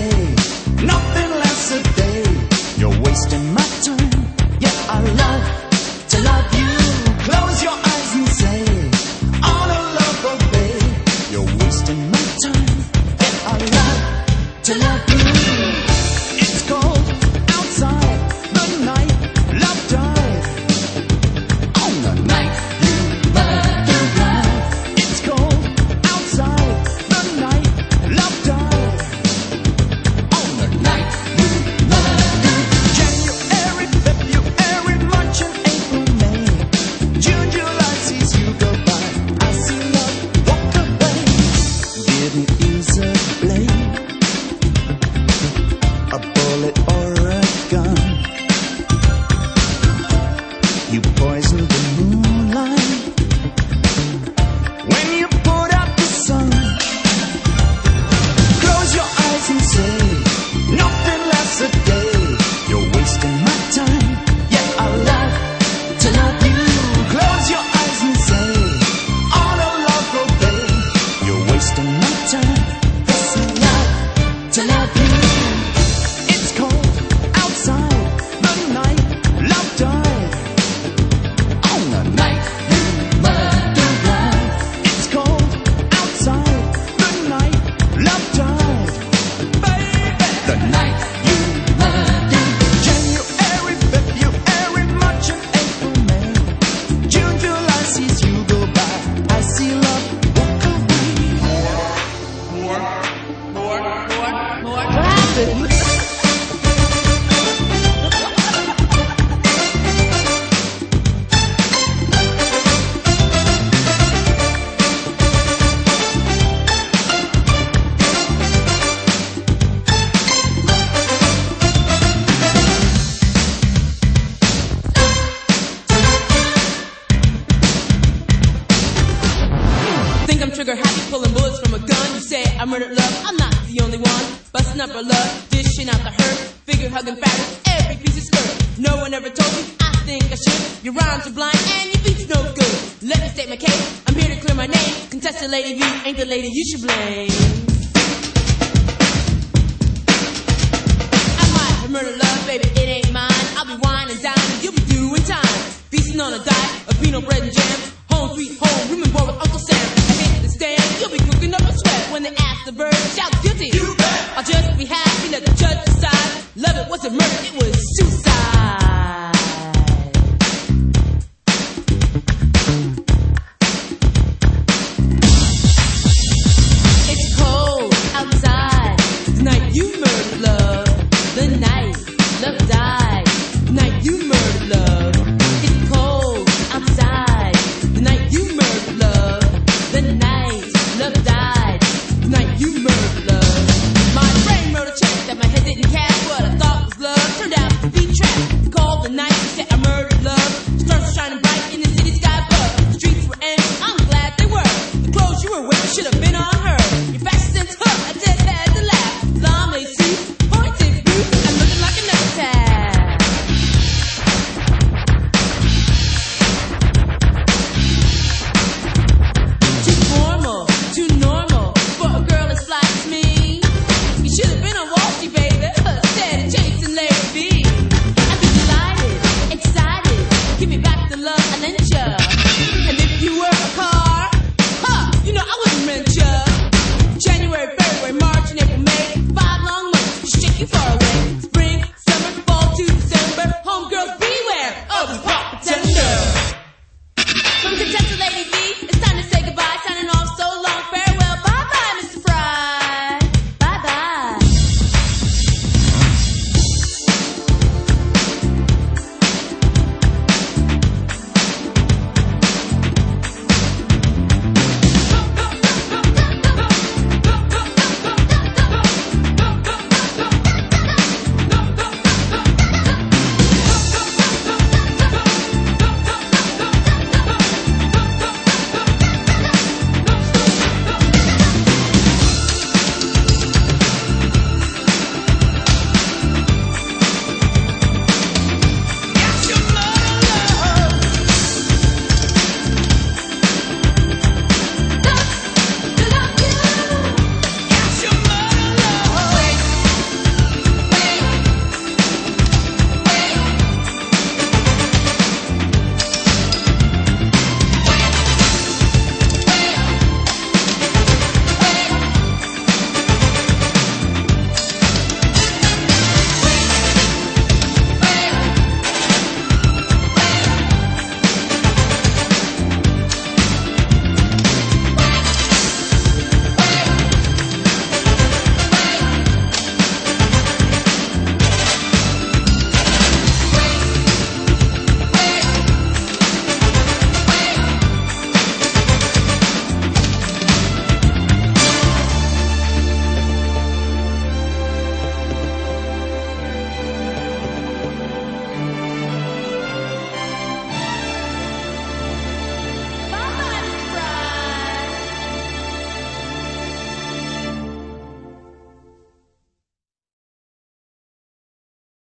say nothing less a day. You're wasting my time. Yeah, I love to love you. Close your eyes and say all the love obey. You're wasting my time. Yeah, I love to love you. It's cold outside the night. Love died on the night you murdered. It's cold outside the night. Love died on the night you murdered. January, February, March and April, May, June, July sees you go by. I see love walk away. Didn't use a blade, a bullet or a gun. You poisoned the moonlight when you put out the sun. Close your eyes and say nothing lasts a day. You're wasting my time. Yeah, I love to love you. Close your eyes and say all the love obey. You're wasting my time. Yes, I love to love you. It's cold outside the night. Love died on the night you murdered love. It's cold outside the night. Love died, baby. The night you murdered. January, February, March and April, May, June, July sees you go by. I see love walk away. What happened? Think I'm trigger happy, pulling bullets from a gun. You say I murdered love, I'm not the only one. Busting up our love, dishing out the hurt. Figure hugging fabric, every piece of skirt. No one ever told me, I think I should. Your rhymes are blind and your beats no good. Let me state my case, I'm here to clear my name. Contested Lady V ain't the lady you should blame. I might have murdered love, baby, it ain't mine. I'll be wine and dine, you'll be doing time. Feasting on a diet of peanut bread and jam. Home sweet home, room and board with Uncle Sam. I hit the stand, you'll be cooking up a sweat. When they ask the bird, shout guilty. You bet. I'll just be happy, let the judge decide. Love it wasn't murder, it was suicide. It's cold outside, the night you murdered love. The night love died, the night you murdered love. It's cold outside, the night you murdered love. The night love died, the night you murdered love. My brain wrote a check that my head didn't catch. What I thought was love turned out to be trapped. Called the night, said I murdered love. Stars shining bright in the city sky above. The streets were empty, I'm glad they were. The clothes you were wearing should have been on her. Your fashion sense hurt, I just had to laugh. Long lace suits, pointed boots, I'm looking like an epitaph. Too formal, too normal for a girl as fly as me. You should have been on Wall Street, baby, instead of chasing Lady V. I'd be delighted, excited, give me back the love I lent ya. And if you were a car, you know I wouldn't rent ya. January, February, March, and April, May, 5 long months to shake you far away.